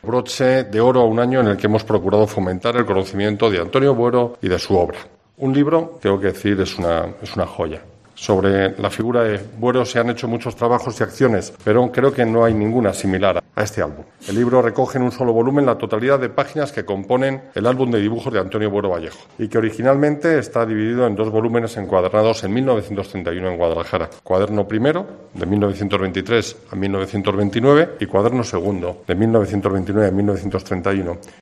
broche de oro a un año en el que hemos procurado fomentar el conocimiento de Antonio Buero y de su obra. Un libro, tengo que decir, es una joya. Sobre la figura de Buero se han hecho muchos trabajos y acciones, pero creo que no hay ninguna similar a este álbum. El libro recoge en un solo volumen la totalidad de páginas que componen el álbum de dibujos de Antonio Buero Vallejo y que originalmente está dividido en 2 volúmenes encuadernados en 1931 en Guadalajara. Cuaderno primero, de 1923 a 1929, y cuaderno segundo, de 1929 a 1931.